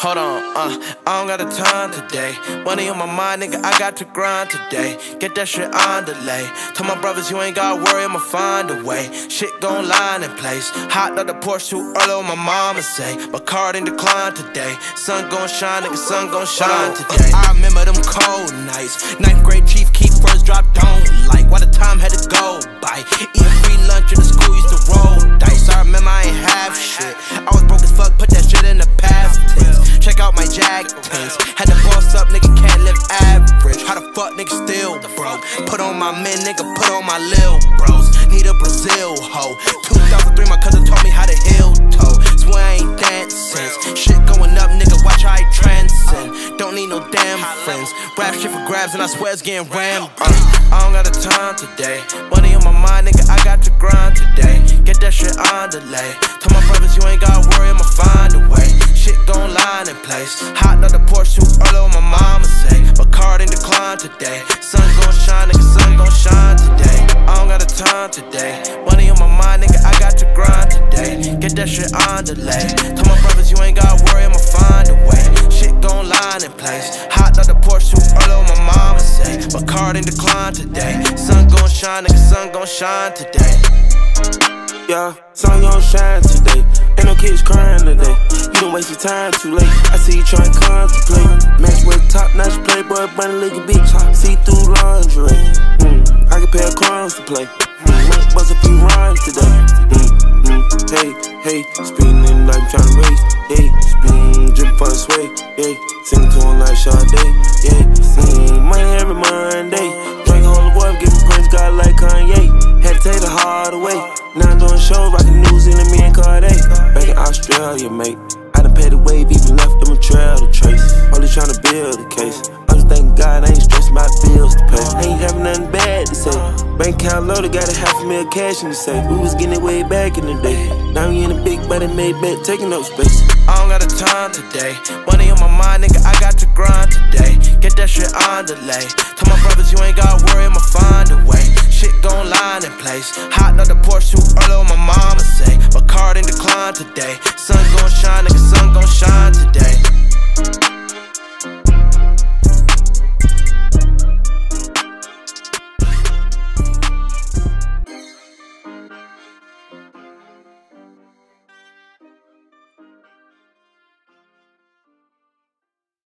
Hold on, I don't got a time today. Money on my mind, nigga, I got to grind today. Get that shit on delay. Tell my brothers you ain't gotta worry, I'ma find a way. Shit gon' line in place. Hot out the Porsche too early, what my mama say. My card ain't declined today. Sun gon' shine, nigga, sun gon' shine today. I remember them cold nights. 9th grade chief keep first drop, don't like. Why the time had to go by. Eating free lunch in the school, used to roll dice. I remember I ain't have shit. I was broke as fuck, put that shit in the past tense. Check out my Jag tints. Had to boss up, nigga can't live average. How the fuck nigga still broke? Put on my men, nigga, put on my lil bros. Need a Brazil hoe. 2003, my cousin taught me how to heel toe. Swear I ain't dancing. Shit going up, nigga, watch how I transcend. Don't need no damn friends. Rap shit for grabs and I swear it's getting rammed. I don't got the time today. Money on my mind, nigga, I got to grind today. Get that shit on delay. Tell my brothers you ain't gotta worry, I'ma find a way. Shit gon' line in place. Hot out the Porsche too early, what my mama say. My card ain't declined today. Sun gon' shine, nigga, sun gon' shine today. I don't got the time today. Money on my mind, nigga, I got to grind today. Get that shit on delay. Tell my brothers you ain't gotta worry, I'ma find a way. Shit gon' line in place. Hot out the Porsche too early, what my mama say. My card ain't declined today. Sun gon' shine, nigga, sun gon' shine today. Yeah, sun gon' shine today. Ain't no kids crying today. You don't waste your time too late. I see you trying to contemplate. Match with top-notch playboy, bunny legged bitch. See through lingerie. I can pay a crumbs to play. Might bust a few rhymes today. Hey, spinning like I'm tryna race. Hey, spin, drip for the sway. Hey, sing to him like Sade. Yeah, money every Monday. Drink holy water, giving praise God like Kanye. Had to take the hard away. Now I'm doing shows, rockin' New Zealand, me and Cardi. Back in Australia, mate. I done paid the wave, even left them a trail to trace. Only tryna build a case. I just thank God I ain't stressing my bills to pay. I ain't having nothing bad to say. Bank account loaded, got $500,000 cash in the safe. We was getting it way back in the day. Now we in a big body made back, taking up space. I don't got the time today. Money on my mind, nigga, I got to grind today. Get that shit on delay. Tell my brothers you ain't gotta worry, I'ma find a way. Shit gon' line in place. Hot out the Porsche too early, what my mama say. My card ain't declined today. Sun gon' shine, nigga, sun gon'